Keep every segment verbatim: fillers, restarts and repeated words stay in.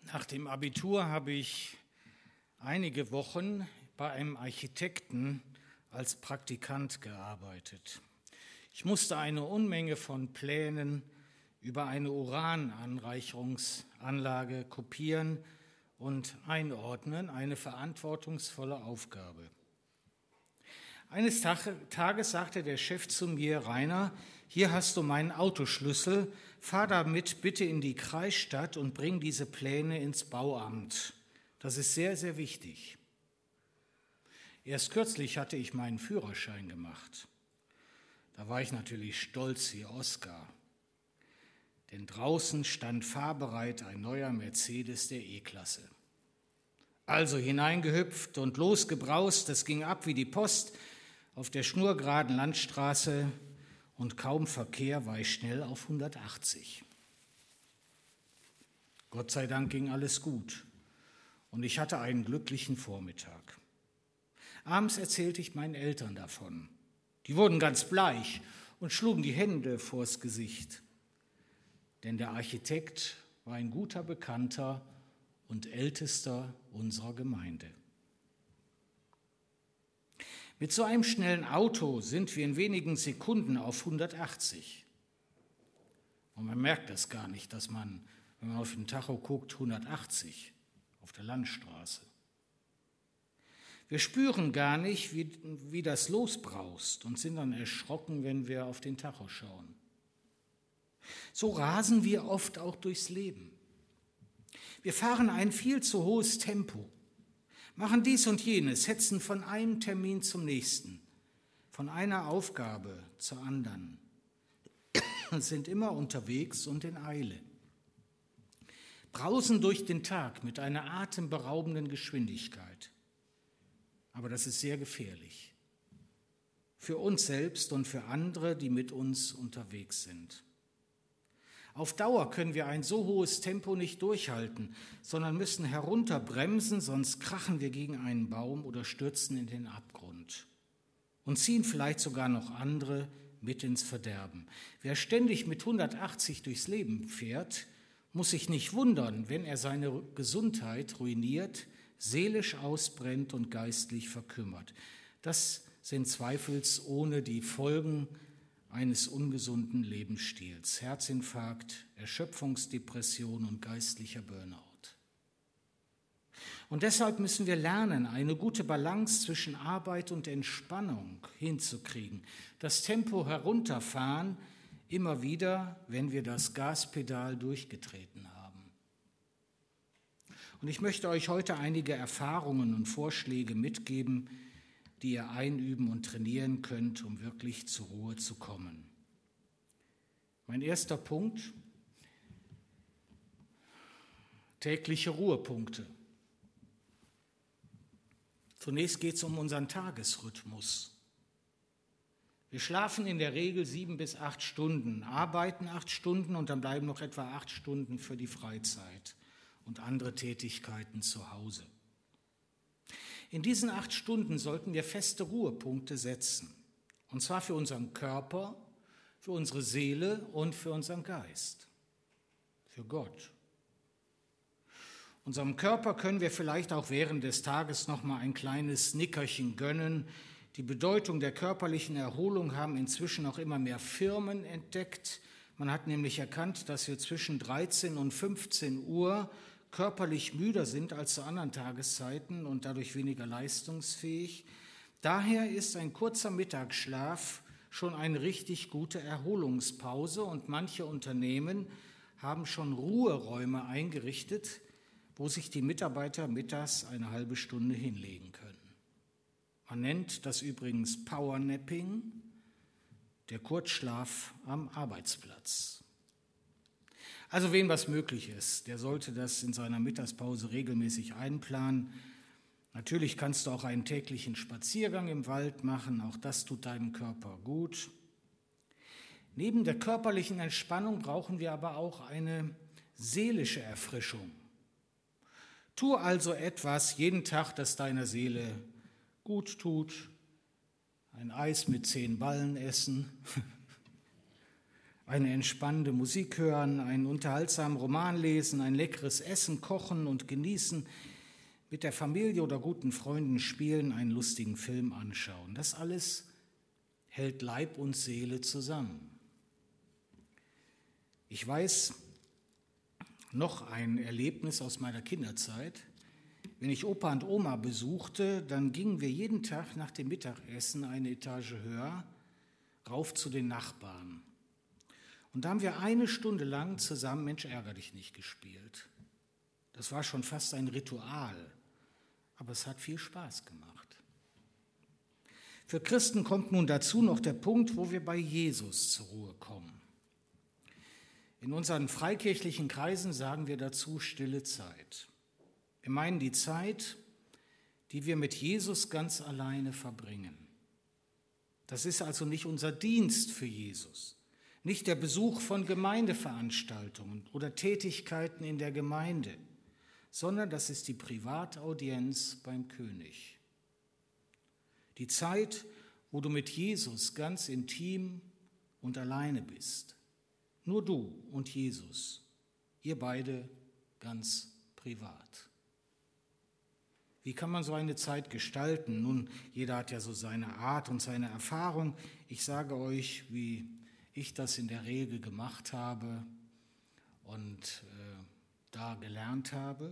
Nach dem Abitur habe ich einige Wochen bei einem Architekten als Praktikant gearbeitet. Ich musste eine Unmenge von Plänen über eine Urananreicherungsanlage kopieren und einordnen, eine verantwortungsvolle Aufgabe. Eines Tages sagte der Chef zu mir: Rainer, hier hast du meinen Autoschlüssel, fahr damit bitte in die Kreisstadt und bring diese Pläne ins Bauamt. Das ist sehr, sehr wichtig. Erst kürzlich hatte ich meinen Führerschein gemacht. Da war ich natürlich stolz wie Oskar, denn draußen stand fahrbereit ein neuer Mercedes der E-Klasse. Also hineingehüpft und losgebraust, das ging ab wie die Post auf der schnurgeraden Landstraße und kaum Verkehr war ich schnell auf hundertachtzig. Gott sei Dank ging alles gut und ich hatte einen glücklichen Vormittag. Abends erzählte ich meinen Eltern davon. Die wurden ganz bleich und schlugen die Hände vors Gesicht, denn der Architekt war ein guter Bekannter und Ältester unserer Gemeinde. Mit so einem schnellen Auto sind wir in wenigen Sekunden auf hundertachtzig. Und man merkt das gar nicht, dass man, wenn man auf den Tacho guckt, hundertachtzig auf der Landstraße. Wir spüren gar nicht, wie, wie das losbraust und sind dann erschrocken, wenn wir auf den Tacho schauen. So rasen wir oft auch durchs Leben. Wir fahren ein viel zu hohes Tempo, machen dies und jenes, hetzen von einem Termin zum nächsten, von einer Aufgabe zur anderen, sind immer unterwegs und in Eile, brausen durch den Tag mit einer atemberaubenden Geschwindigkeit. Aber das ist sehr gefährlich für uns selbst und für andere, die mit uns unterwegs sind. Auf Dauer können wir ein so hohes Tempo nicht durchhalten, sondern müssen herunterbremsen, sonst krachen wir gegen einen Baum oder stürzen in den Abgrund und ziehen vielleicht sogar noch andere mit ins Verderben. Wer ständig mit hundertachtzig durchs Leben fährt, muss sich nicht wundern, wenn er seine Gesundheit ruiniert, seelisch ausbrennt und geistlich verkümmert. Das sind zweifelsohne die Folgen eines ungesunden Lebensstils, Herzinfarkt, Erschöpfungsdepression und geistlicher Burnout. Und deshalb müssen wir lernen, eine gute Balance zwischen Arbeit und Entspannung hinzukriegen, das Tempo herunterfahren, immer wieder, wenn wir das Gaspedal durchgetreten haben. Und ich möchte euch heute einige Erfahrungen und Vorschläge mitgeben, die ihr einüben und trainieren könnt, um wirklich zur Ruhe zu kommen. Mein erster Punkt: tägliche Ruhepunkte. Zunächst geht es um unseren Tagesrhythmus. Wir schlafen in der Regel sieben bis acht Stunden, arbeiten acht Stunden und dann bleiben noch etwa acht Stunden für die Freizeit und andere Tätigkeiten zu Hause. In diesen acht Stunden sollten wir feste Ruhepunkte setzen, und zwar für unseren Körper, für unsere Seele und für unseren Geist, für Gott. Unserem Körper können wir vielleicht auch während des Tages noch mal ein kleines Nickerchen gönnen. Die Bedeutung der körperlichen Erholung haben inzwischen auch immer mehr Firmen entdeckt. Man hat nämlich erkannt, dass wir zwischen dreizehn und fünfzehn Uhr körperlich müder sind als zu anderen Tageszeiten und dadurch weniger leistungsfähig. Daher ist ein kurzer Mittagsschlaf schon eine richtig gute Erholungspause und manche Unternehmen haben schon Ruheräume eingerichtet, wo sich die Mitarbeiter mittags eine halbe Stunde hinlegen können. Man nennt das übrigens Powernapping, der Kurzschlaf am Arbeitsplatz. Also wem was möglich ist, der sollte das in seiner Mittagspause regelmäßig einplanen. Natürlich kannst du auch einen täglichen Spaziergang im Wald machen, auch das tut deinem Körper gut. Neben der körperlichen Entspannung brauchen wir aber auch eine seelische Erfrischung. Tu also etwas jeden Tag, das deiner Seele gut tut. Ein Eis mit zehn Ballen essen. eine entspannende Musik hören, einen unterhaltsamen Roman lesen, ein leckeres Essen kochen und genießen, mit der Familie oder guten Freunden spielen, einen lustigen Film anschauen. Das alles hält Leib und Seele zusammen. Ich weiß noch ein Erlebnis aus meiner Kinderzeit. Wenn ich Opa und Oma besuchte, dann gingen wir jeden Tag nach dem Mittagessen eine Etage höher, rauf zu den Nachbarn. Und da haben wir eine Stunde lang zusammen Mensch, ärger dich nicht gespielt. Das war schon fast ein Ritual, aber es hat viel Spaß gemacht. Für Christen kommt nun dazu noch der Punkt, wo wir bei Jesus zur Ruhe kommen. In unseren freikirchlichen Kreisen sagen wir dazu stille Zeit. Wir meinen die Zeit, die wir mit Jesus ganz alleine verbringen. Das ist also nicht unser Dienst für Jesus, nicht der Besuch von Gemeindeveranstaltungen oder Tätigkeiten in der Gemeinde, sondern das ist die Privataudienz beim König. Die Zeit, wo du mit Jesus ganz intim und alleine bist. Nur du und Jesus, ihr beide ganz privat. Wie kann man so eine Zeit gestalten? Nun, jeder hat ja so seine Art und seine Erfahrung. Ich sage euch, wie ich das in der Regel gemacht habe und äh, da gelernt habe.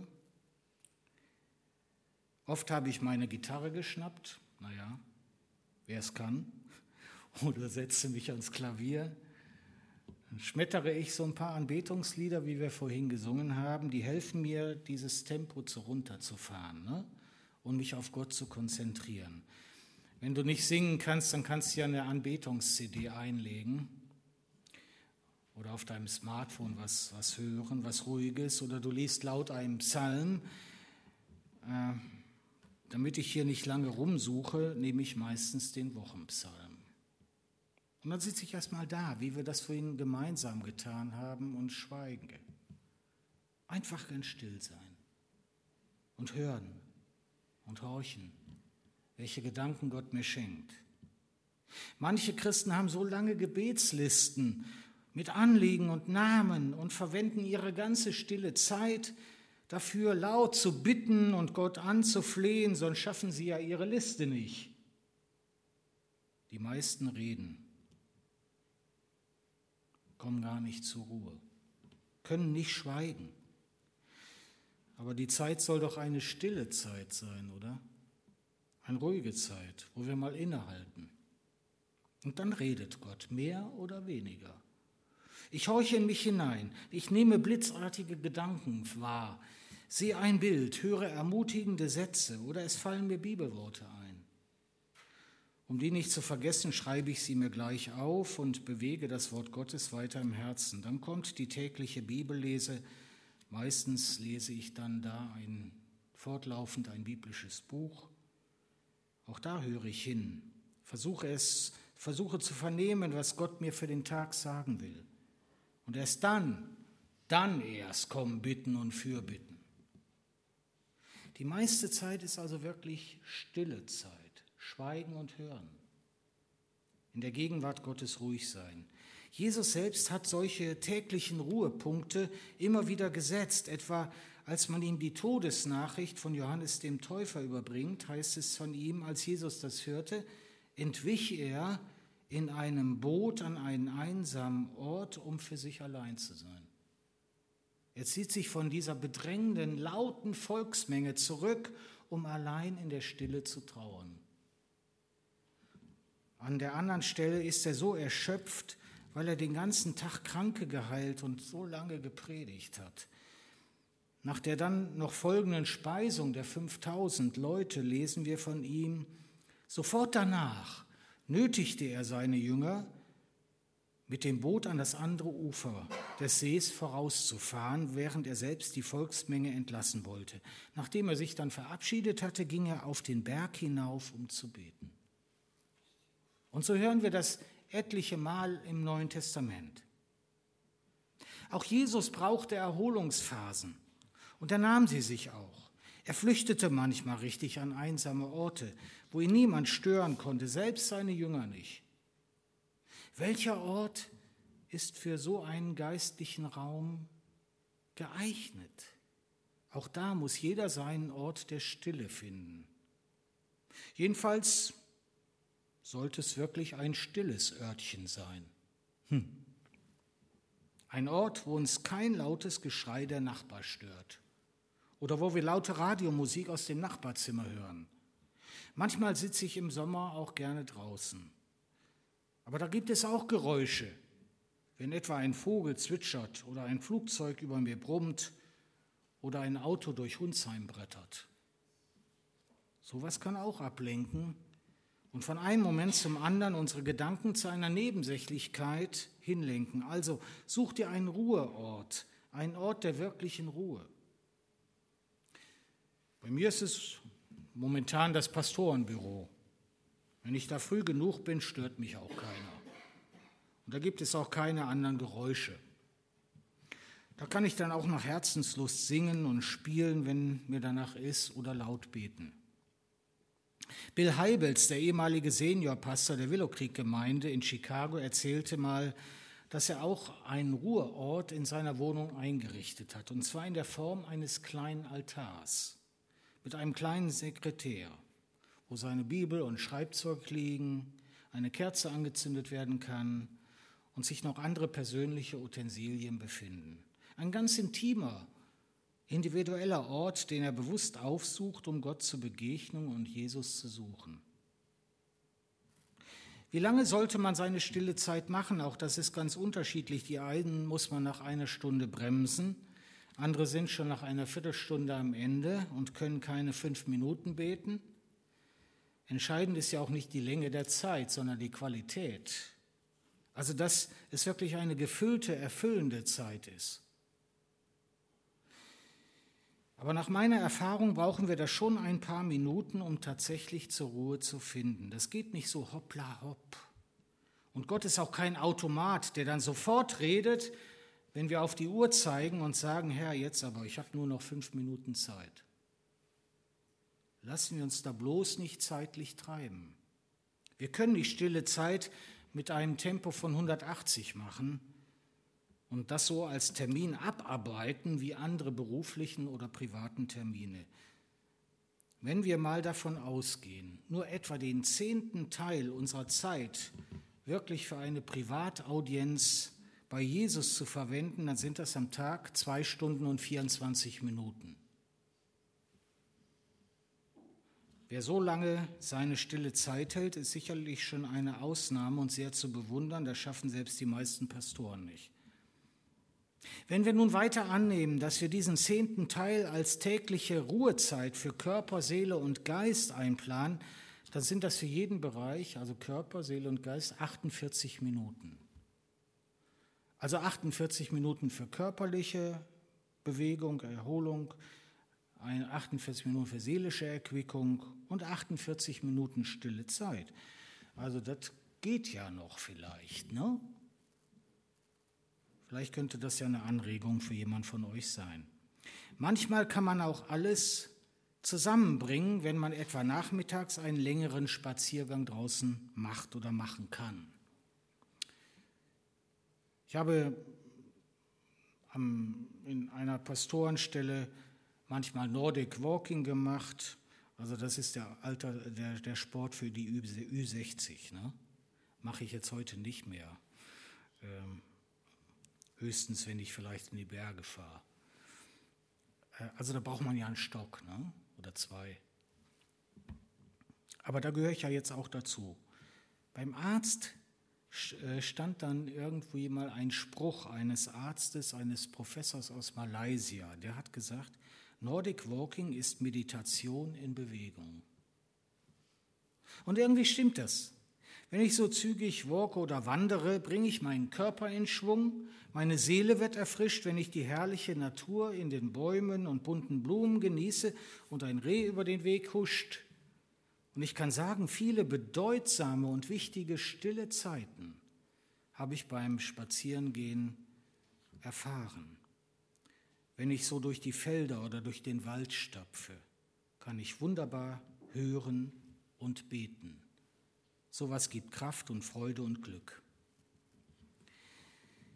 Oft habe ich meine Gitarre geschnappt, naja, wer es kann, oder setze mich ans Klavier. Dann schmettere ich so ein paar Anbetungslieder, wie wir vorhin gesungen haben, die helfen mir, dieses Tempo zu runterzufahren, ne? Und mich auf Gott zu konzentrieren. Wenn du nicht singen kannst, dann kannst du ja eine Anbetungs-C D einlegen oder auf deinem Smartphone was, was hören, was Ruhiges, oder du liest laut einen Psalm. Äh, damit ich hier nicht lange rumsuche, nehme ich meistens den Wochenpsalm. Und dann sitze ich erstmal da, wie wir das vorhin gemeinsam getan haben, und schweige. Einfach ganz still sein und hören und horchen, welche Gedanken Gott mir schenkt. Manche Christen haben so lange Gebetslisten mit Anliegen und Namen und verwenden ihre ganze stille Zeit dafür, laut zu bitten und Gott anzuflehen, sonst schaffen sie ja ihre Liste nicht. Die meisten reden, kommen gar nicht zur Ruhe, können nicht schweigen. Aber die Zeit soll doch eine stille Zeit sein, oder? Eine ruhige Zeit, wo wir mal innehalten. Und dann redet Gott, mehr oder weniger. Ich horche in mich hinein, ich nehme blitzartige Gedanken wahr, sehe ein Bild, höre ermutigende Sätze oder es fallen mir Bibelworte ein. Um die nicht zu vergessen, schreibe ich sie mir gleich auf und bewege das Wort Gottes weiter im Herzen. Dann kommt die tägliche Bibellese. Meistens lese ich dann da ein, fortlaufend ein biblisches Buch. Auch da höre ich hin, versuche es, versuche zu vernehmen, was Gott mir für den Tag sagen will. Und erst dann, dann erst kommen Bitten und Fürbitten. Die meiste Zeit ist also wirklich stille Zeit, Schweigen und Hören. In der Gegenwart Gottes ruhig sein. Jesus selbst hat solche täglichen Ruhepunkte immer wieder gesetzt. Etwa als man ihm die Todesnachricht von Johannes dem Täufer überbringt, heißt es von ihm, als Jesus das hörte, entwich er in einem Boot an einen einsamen Ort, um für sich allein zu sein. Er zieht sich von dieser bedrängenden, lauten Volksmenge zurück, um allein in der Stille zu trauern. An der anderen Stelle ist er so erschöpft, weil er den ganzen Tag Kranke geheilt und so lange gepredigt hat. Nach der dann noch folgenden Speisung der fünftausend Leute lesen wir von ihm, sofort danach nötigte er seine Jünger, mit dem Boot an das andere Ufer des Sees vorauszufahren, während er selbst die Volksmenge entlassen wollte. Nachdem er sich dann verabschiedet hatte, ging er auf den Berg hinauf, um zu beten. Und so hören wir das etliche Mal im Neuen Testament. Auch Jesus brauchte Erholungsphasen und er nahm sie sich auch. Er flüchtete manchmal richtig an einsame Orte, wo ihn niemand stören konnte, selbst seine Jünger nicht. Welcher Ort ist für so einen geistlichen Raum geeignet. Auch da muss jeder seinen Ort der Stille finden. Jedenfalls sollte es wirklich ein stilles Örtchen sein. Hm. Ein Ort, wo uns kein lautes Geschrei der Nachbar stört. Oder wo wir laute Radiomusik aus dem Nachbarzimmer hören. Manchmal sitze ich im Sommer auch gerne draußen. Aber da gibt es auch Geräusche. Wenn etwa ein Vogel zwitschert oder ein Flugzeug über mir brummt oder ein Auto durch Hunsheim brettert. Sowas kann auch ablenken und von einem Moment zum anderen unsere Gedanken zu einer Nebensächlichkeit hinlenken. Also such dir einen Ruheort, einen Ort der wirklichen Ruhe. Bei mir ist es momentan das Pastorenbüro. Wenn ich da früh genug bin, stört mich auch keiner. Und da gibt es auch keine anderen Geräusche. Da kann ich dann auch nach Herzenslust singen und spielen, wenn mir danach ist, oder laut beten. Bill Heibels, der ehemalige Seniorpastor der Willow Creek Gemeinde in Chicago, erzählte mal, dass er auch einen Ruheort in seiner Wohnung eingerichtet hat, und zwar in der Form eines kleinen Altars mit einem kleinen Sekretär, wo seine Bibel und Schreibzeug liegen, eine Kerze angezündet werden kann und sich noch andere persönliche Utensilien befinden. Ein ganz intimer, individueller Ort, den er bewusst aufsucht, um Gott zu begegnen und Jesus zu suchen. Wie lange sollte man seine stille Zeit machen? Auch das ist ganz unterschiedlich. Die einen muss man nach einer Stunde bremsen, andere sind schon nach einer Viertelstunde am Ende und können keine fünf Minuten beten. Entscheidend ist ja auch nicht die Länge der Zeit, sondern die Qualität. Also, dass es wirklich eine gefüllte, erfüllende Zeit ist. Aber nach meiner Erfahrung brauchen wir da schon ein paar Minuten, um tatsächlich zur Ruhe zu finden. Das geht nicht so hoppla hopp. Und Gott ist auch kein Automat, der dann sofort redet, wenn wir auf die Uhr zeigen und sagen, Herr, jetzt aber, ich habe nur noch fünf Minuten Zeit. Lassen wir uns da bloß nicht zeitlich treiben. Wir können die stille Zeit mit einem Tempo von hundertachtzig machen und das so als Termin abarbeiten wie andere beruflichen oder privaten Termine. Wenn wir mal davon ausgehen, nur etwa den zehnten Teil unserer Zeit wirklich für eine Privataudienz bei Jesus zu verwenden, dann sind das am Tag zwei Stunden und vierundzwanzig Minuten. Wer so lange seine stille Zeit hält, ist sicherlich schon eine Ausnahme und sehr zu bewundern. Das schaffen selbst die meisten Pastoren nicht. Wenn wir nun weiter annehmen, dass wir diesen zehnten Teil als tägliche Ruhezeit für Körper, Seele und Geist einplanen, dann sind das für jeden Bereich, also Körper, Seele und Geist, achtundvierzig Minuten. Also achtundvierzig Minuten für körperliche Bewegung, Erholung, achtundvierzig Minuten für seelische Erquickung und achtundvierzig Minuten stille Zeit. Also das geht ja noch vielleicht, ne? Vielleicht könnte das ja eine Anregung für jemand von euch sein. Manchmal kann man auch alles zusammenbringen, wenn man etwa nachmittags einen längeren Spaziergang draußen macht oder machen kann. Ich habe in einer Pastorenstelle manchmal Nordic Walking gemacht. Also das ist der, Alter, der, der Sport für die Ü sechzig. Ne? Mache ich jetzt heute nicht mehr. Ähm, höchstens, wenn ich vielleicht in die Berge fahre. Äh, also da braucht man ja einen Stock, ne? Oder zwei. Aber da gehöre ich ja jetzt auch dazu. Beim Arzt stand dann irgendwie mal ein Spruch eines Arztes, eines Professors aus Malaysia. Der hat gesagt, Nordic Walking ist Meditation in Bewegung. Und irgendwie stimmt das. Wenn ich so zügig walke oder wandere, bringe ich meinen Körper in Schwung, meine Seele wird erfrischt, wenn ich die herrliche Natur in den Bäumen und bunten Blumen genieße und ein Reh über den Weg huscht. Und ich kann sagen, viele bedeutsame und wichtige stille Zeiten habe ich beim Spazierengehen erfahren. Wenn ich so durch die Felder oder durch den Wald stapfe, kann ich wunderbar hören und beten. Sowas gibt Kraft und Freude und Glück.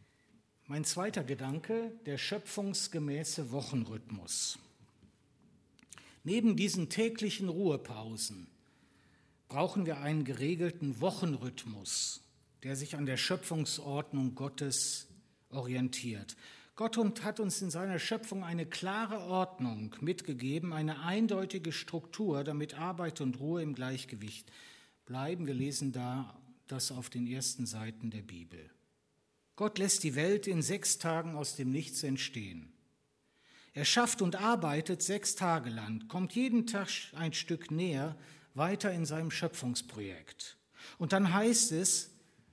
Mein zweiter Gedanke, der schöpfungsgemäße Wochenrhythmus. Neben diesen täglichen Ruhepausen brauchen wir einen geregelten Wochenrhythmus, der sich an der Schöpfungsordnung Gottes orientiert. Gott hat uns in seiner Schöpfung eine klare Ordnung mitgegeben, eine eindeutige Struktur, damit Arbeit und Ruhe im Gleichgewicht bleiben. Wir lesen da das auf den ersten Seiten der Bibel. Gott lässt die Welt in sechs Tagen aus dem Nichts entstehen. Er schafft und arbeitet sechs Tage lang, kommt jeden Tag ein Stück näher, weiter in seinem Schöpfungsprojekt. Und dann heißt es,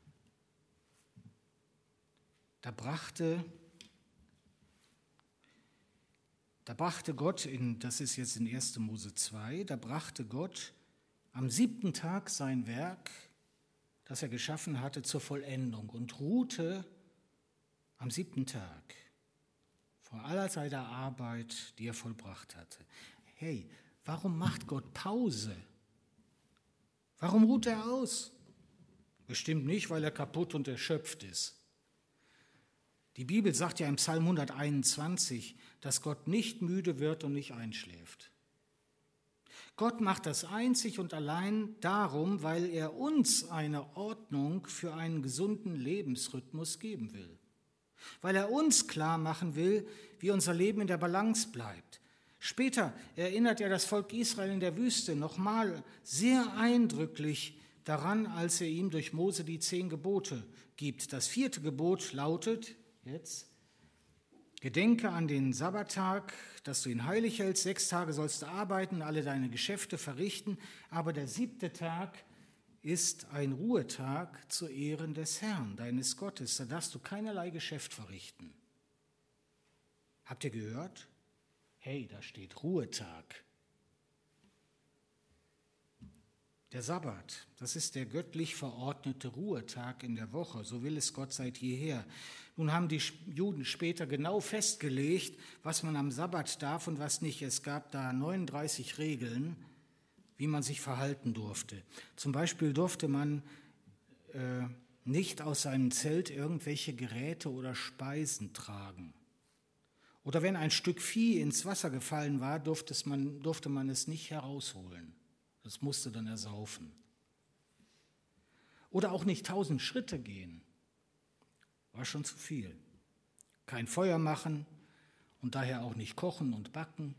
da brachte, da brachte Gott, in, das ist jetzt in erster Mose zwei, da brachte Gott am siebten Tag sein Werk, das er geschaffen hatte, zur Vollendung und ruhte am siebten Tag vor aller seiner Arbeit, die er vollbracht hatte. Hey, warum macht Gott Pause? Warum ruht er aus? Bestimmt nicht, weil er kaputt und erschöpft ist. Die Bibel sagt ja im Psalm hunderteinundzwanzig, dass Gott nicht müde wird und nicht einschläft. Gott macht das einzig und allein darum, weil er uns eine Ordnung für einen gesunden Lebensrhythmus geben will. Weil er uns klar machen will, wie unser Leben in der Balance bleibt. Später erinnert er das Volk Israel in der Wüste nochmal sehr eindrücklich daran, als er ihm durch Mose die zehn Gebote gibt. Das vierte Gebot lautet jetzt: Gedenke an den Sabbattag, dass du ihn heilig hältst. Sechs Tage sollst du arbeiten, alle deine Geschäfte verrichten. Aber der siebte Tag ist ein Ruhetag zu Ehren des Herrn, deines Gottes. Da darfst du keinerlei Geschäft verrichten. Habt ihr gehört? Hey, da steht Ruhetag. Der Sabbat, das ist der göttlich verordnete Ruhetag in der Woche. So will es Gott seit jeher. Nun haben die Juden später genau festgelegt, was man am Sabbat darf und was nicht. Es gab da neununddreißig Regeln, wie man sich verhalten durfte. Zum Beispiel durfte man äh, nicht aus seinem Zelt irgendwelche Geräte oder Speisen tragen. Oder wenn ein Stück Vieh ins Wasser gefallen war, durfte man, durfte man es nicht herausholen. Das musste dann ersaufen. Oder auch nicht tausend Schritte gehen. War schon zu viel. Kein Feuer machen und daher auch nicht kochen und backen.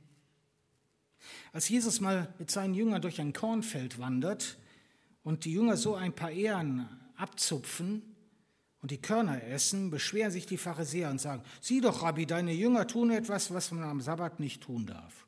Als Jesus mal mit seinen Jüngern durch ein Kornfeld wandert und die Jünger so ein paar Ähren abzupfen und die Körner essen, beschweren sich die Pharisäer und sagen: Sieh doch, Rabbi, deine Jünger tun etwas, was man am Sabbat nicht tun darf.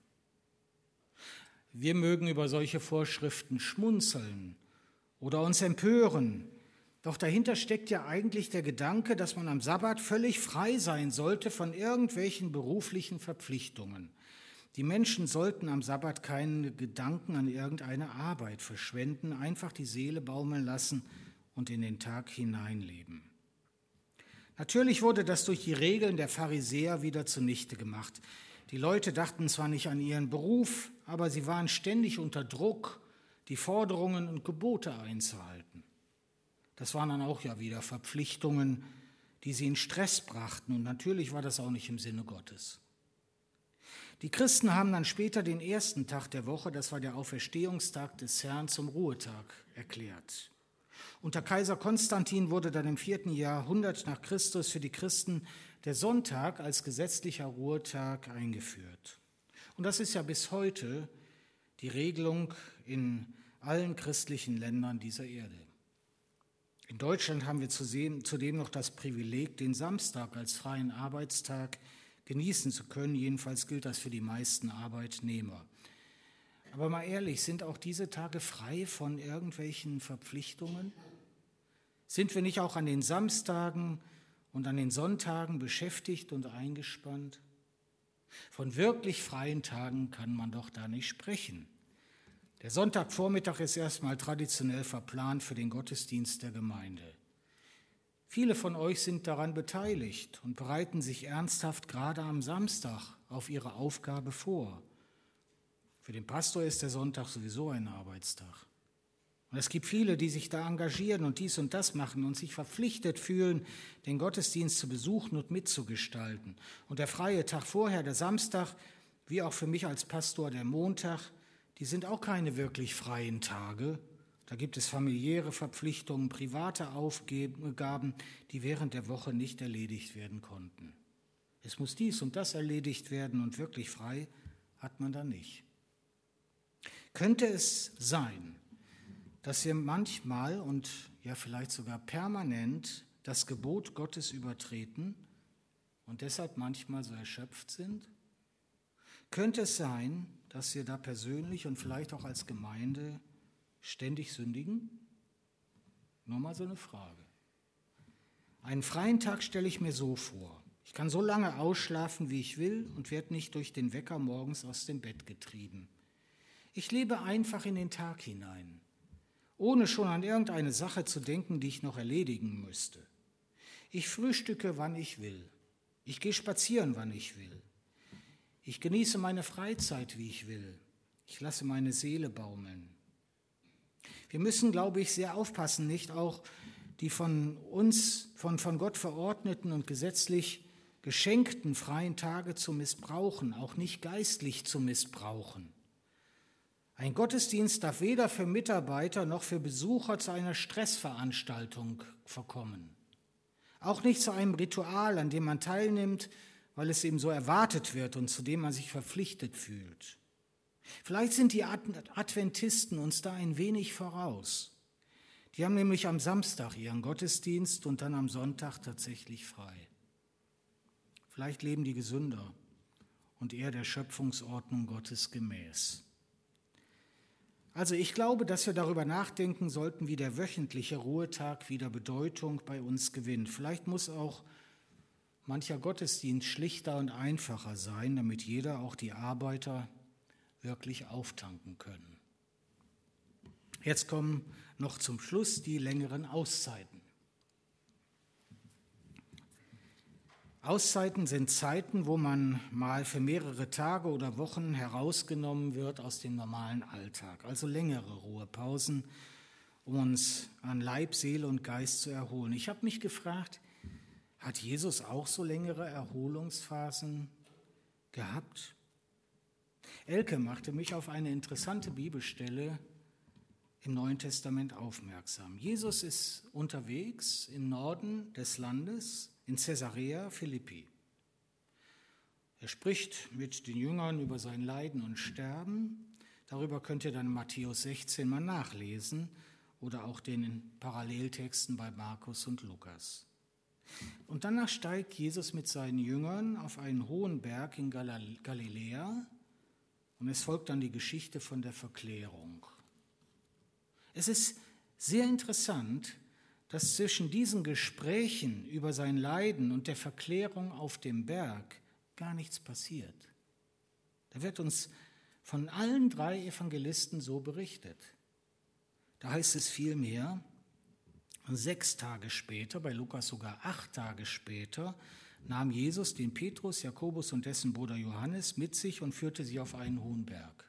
Wir mögen über solche Vorschriften schmunzeln oder uns empören. Doch dahinter steckt ja eigentlich der Gedanke, dass man am Sabbat völlig frei sein sollte von irgendwelchen beruflichen Verpflichtungen. Die Menschen sollten am Sabbat keine Gedanken an irgendeine Arbeit verschwenden, einfach die Seele baumeln lassen und in den Tag hineinleben. Natürlich wurde das durch die Regeln der Pharisäer wieder zunichte gemacht. Die Leute dachten zwar nicht an ihren Beruf, aber sie waren ständig unter Druck, die Forderungen und Gebote einzuhalten. Das waren dann auch ja wieder Verpflichtungen, die sie in Stress brachten. Und natürlich war das auch nicht im Sinne Gottes. Die Christen haben dann später den ersten Tag der Woche, das war der Auferstehungstag des Herrn, zum Ruhetag erklärt. Unter Kaiser Konstantin wurde dann im vierten Jahrhundert nach Christus für die Christen der Sonntag als gesetzlicher Ruhetag eingeführt. Und das ist ja bis heute die Regelung in allen christlichen Ländern dieser Erde. In Deutschland haben wir zudem noch das Privileg, den Samstag als freien Arbeitstag genießen zu können. Jedenfalls gilt das für die meisten Arbeitnehmer. Aber mal ehrlich, sind auch diese Tage frei von irgendwelchen Verpflichtungen? Sind wir nicht auch an den Samstagen und an den Sonntagen beschäftigt und eingespannt? Von wirklich freien Tagen kann man doch da nicht sprechen. Der Sonntagvormittag ist erstmal traditionell verplant für den Gottesdienst der Gemeinde. Viele von euch sind daran beteiligt und bereiten sich ernsthaft gerade am Samstag auf ihre Aufgabe vor. Für den Pastor ist der Sonntag sowieso ein Arbeitstag. Und es gibt viele, die sich da engagieren und dies und das machen und sich verpflichtet fühlen, den Gottesdienst zu besuchen und mitzugestalten. Und der freie Tag vorher, der Samstag, wie auch für mich als Pastor der Montag, die sind auch keine wirklich freien Tage. Da gibt es familiäre Verpflichtungen, private Aufgaben, die während der Woche nicht erledigt werden konnten. Es muss dies und das erledigt werden und wirklich frei hat man da nicht. Könnte es sein, dass wir manchmal und ja vielleicht sogar permanent das Gebot Gottes übertreten und deshalb manchmal so erschöpft sind? Könnte es sein, dass wir da persönlich und vielleicht auch als Gemeinde ständig sündigen? Nur mal so eine Frage. Einen freien Tag stelle ich mir so vor. Ich kann so lange ausschlafen, wie ich will und werde nicht durch den Wecker morgens aus dem Bett getrieben. Ich lebe einfach in den Tag hinein, ohne schon an irgendeine Sache zu denken, die ich noch erledigen müsste. Ich frühstücke, wann ich will. Ich gehe spazieren, wann ich will. Ich genieße meine Freizeit, wie ich will. Ich lasse meine Seele baumeln. Wir müssen, glaube ich, sehr aufpassen, nicht auch die von uns, von, von Gott verordneten und gesetzlich geschenkten freien Tage zu missbrauchen, auch nicht geistlich zu missbrauchen. Ein Gottesdienst darf weder für Mitarbeiter noch für Besucher zu einer Stressveranstaltung verkommen. Auch nicht zu einem Ritual, an dem man teilnimmt, weil es eben so erwartet wird und zu dem man sich verpflichtet fühlt. Vielleicht sind die Adventisten uns da ein wenig voraus. Die haben nämlich am Samstag ihren Gottesdienst und dann am Sonntag tatsächlich frei. Vielleicht leben die gesünder und eher der Schöpfungsordnung Gottes gemäß. Also ich glaube, dass wir darüber nachdenken sollten, wie der wöchentliche Ruhetag wieder Bedeutung bei uns gewinnt. Vielleicht muss auch mancher Gottesdienst schlichter und einfacher sein, damit jeder, auch die Arbeiter, wirklich auftanken können. Jetzt kommen noch zum Schluss die längeren Auszeiten. Auszeiten sind Zeiten, wo man mal für mehrere Tage oder Wochen herausgenommen wird aus dem normalen Alltag, also längere Ruhepausen, um uns an Leib, Seele und Geist zu erholen. Ich habe mich gefragt, hat Jesus auch so längere Erholungsphasen gehabt? Elke machte mich auf eine interessante Bibelstelle im Neuen Testament aufmerksam. Jesus ist unterwegs im Norden des Landes, in Caesarea Philippi. Er spricht mit den Jüngern über sein Leiden und Sterben. Darüber könnt ihr dann in Matthäus sechzehn mal nachlesen oder auch den Paralleltexten bei Markus und Lukas. Und danach steigt Jesus mit seinen Jüngern auf einen hohen Berg in Galiläa und es folgt dann die Geschichte von der Verklärung. Es ist sehr interessant, dass zwischen diesen Gesprächen über sein Leiden und der Verklärung auf dem Berg gar nichts passiert. Da wird uns von allen drei Evangelisten so berichtet. Da heißt es vielmehr, sechs Tage später, bei Lukas sogar acht Tage später, nahm Jesus den Petrus, Jakobus und dessen Bruder Johannes mit sich und führte sie auf einen hohen Berg.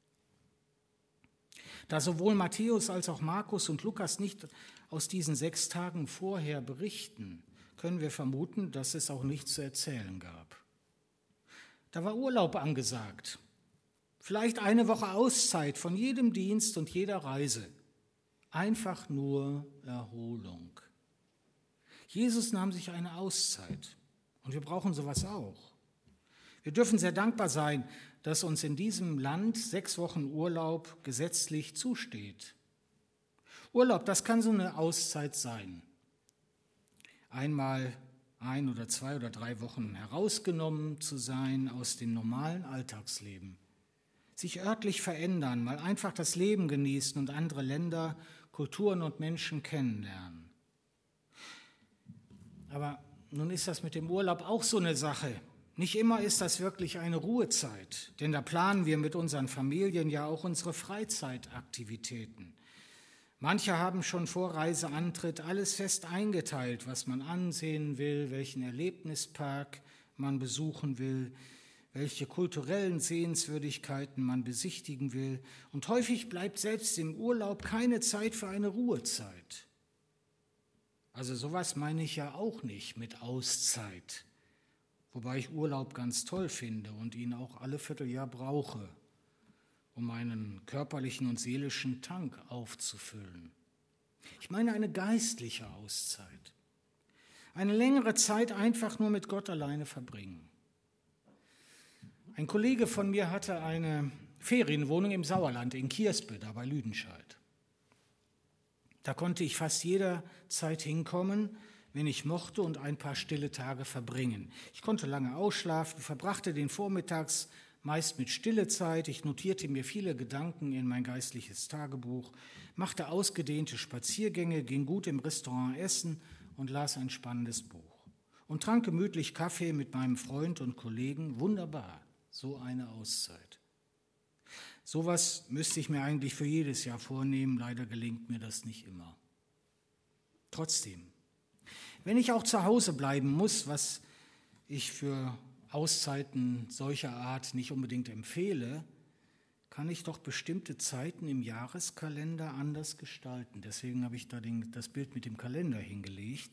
Da sowohl Matthäus als auch Markus und Lukas nicht aus diesen sechs Tagen vorher berichten, können wir vermuten, dass es auch nichts zu erzählen gab. Da war Urlaub angesagt, vielleicht eine Woche Auszeit von jedem Dienst und jeder Reise, einfach nur Erholung. Jesus nahm sich eine Auszeit und wir brauchen sowas auch. Wir dürfen sehr dankbar sein, dass uns in diesem Land sechs Wochen Urlaub gesetzlich zusteht. Urlaub, das kann so eine Auszeit sein. Einmal ein oder zwei oder drei Wochen herausgenommen zu sein aus dem normalen Alltagsleben. Sich örtlich verändern, mal einfach das Leben genießen und andere Länder, Kulturen und Menschen kennenlernen. Aber nun ist das mit dem Urlaub auch so eine Sache. Nicht immer ist das wirklich eine Ruhezeit, denn da planen wir mit unseren Familien ja auch unsere Freizeitaktivitäten. Manche haben schon vor Reiseantritt alles fest eingeteilt, was man ansehen will, welchen Erlebnispark man besuchen will, welche kulturellen Sehenswürdigkeiten man besichtigen will. Und häufig bleibt selbst im Urlaub keine Zeit für eine Ruhezeit. Also sowas meine ich ja auch nicht mit Auszeit, wobei ich Urlaub ganz toll finde und ihn auch alle Vierteljahr brauche, um meinen körperlichen und seelischen Tank aufzufüllen. Ich meine eine geistliche Auszeit. Eine längere Zeit einfach nur mit Gott alleine verbringen. Ein Kollege von mir hatte eine Ferienwohnung im Sauerland, in Kierspe, da bei Lüdenscheid. Da konnte ich fast jederzeit hinkommen, wenn ich mochte, und ein paar stille Tage verbringen. Ich konnte lange ausschlafen, verbrachte den Vormittags meist mit stille Zeit. Ich notierte mir viele Gedanken in mein geistliches Tagebuch, machte ausgedehnte Spaziergänge, ging gut im Restaurant essen und las ein spannendes Buch. Und trank gemütlich Kaffee mit meinem Freund und Kollegen. Wunderbar, so eine Auszeit. Sowas müsste ich mir eigentlich für jedes Jahr vornehmen, leider gelingt mir das nicht immer. Trotzdem, wenn ich auch zu Hause bleiben muss, was ich für Auszeiten solcher Art nicht unbedingt empfehle, kann ich doch bestimmte Zeiten im Jahreskalender anders gestalten. Deswegen habe ich da den, das Bild mit dem Kalender hingelegt.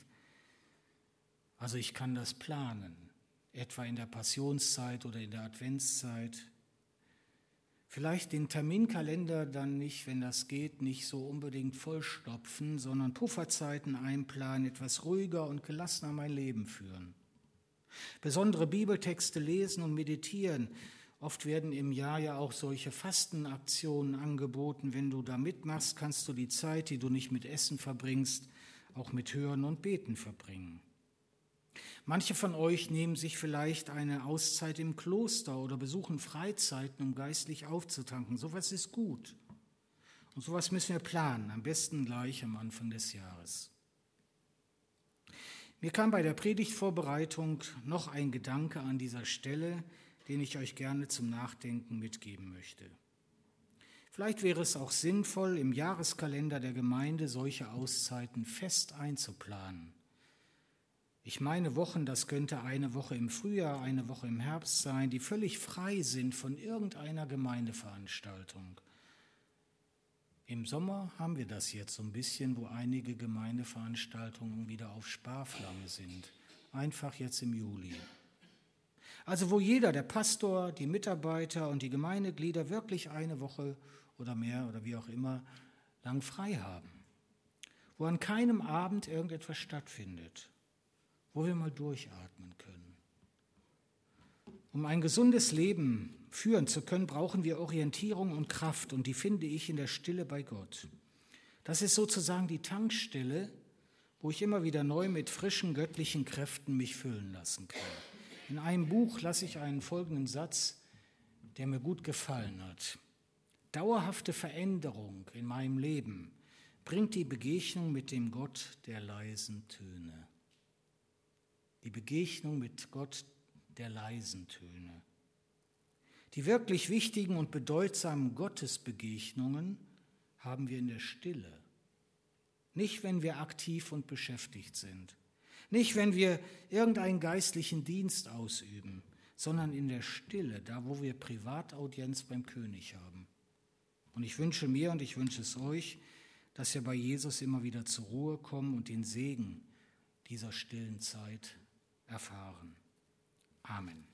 Also ich kann das planen, etwa in der Passionszeit oder in der Adventszeit. Vielleicht den Terminkalender dann nicht, wenn das geht, nicht so unbedingt vollstopfen, sondern Pufferzeiten einplanen, etwas ruhiger und gelassener mein Leben führen. Besondere Bibeltexte lesen und meditieren. Oft werden im Jahr ja auch solche Fastenaktionen angeboten. Wenn du da mitmachst, kannst du die Zeit, die du nicht mit Essen verbringst, auch mit Hören und Beten verbringen. Manche von euch nehmen sich vielleicht eine Auszeit im Kloster oder besuchen Freizeiten, um geistlich aufzutanken. Sowas ist gut. Und sowas müssen wir planen, am besten gleich am Anfang des Jahres. Mir kam bei der Predigtvorbereitung noch ein Gedanke an dieser Stelle, den ich euch gerne zum Nachdenken mitgeben möchte. Vielleicht wäre es auch sinnvoll, im Jahreskalender der Gemeinde solche Auszeiten fest einzuplanen. Ich meine Wochen, das könnte eine Woche im Frühjahr, eine Woche im Herbst sein, die völlig frei sind von irgendeiner Gemeindeveranstaltung. Im Sommer haben wir das jetzt so ein bisschen, wo einige Gemeindeveranstaltungen wieder auf Sparflamme sind. Einfach jetzt im Juli. Also wo jeder, der Pastor, die Mitarbeiter und die Gemeindeglieder wirklich eine Woche oder mehr oder wie auch immer lang frei haben. Wo an keinem Abend irgendetwas stattfindet. Wo wir mal durchatmen können. Um ein gesundes Leben führen zu können, brauchen wir Orientierung und Kraft, und die finde ich in der Stille bei Gott. Das ist sozusagen die Tankstelle, wo ich immer wieder neu mit frischen göttlichen Kräften mich füllen lassen kann. In einem Buch lasse ich einen folgenden Satz, der mir gut gefallen hat. Dauerhafte Veränderung in meinem Leben bringt die Begegnung mit dem Gott der leisen Töne. Die Begegnung mit Gott der leisen Töne. Die wirklich wichtigen und bedeutsamen Gottesbegegnungen haben wir in der Stille. Nicht, wenn wir aktiv und beschäftigt sind. Nicht, wenn wir irgendeinen geistlichen Dienst ausüben, sondern in der Stille, da wo wir Privataudienz beim König haben. Und ich wünsche mir und ich wünsche es euch, dass wir bei Jesus immer wieder zur Ruhe kommen und den Segen dieser stillen Zeit erfahren. Amen.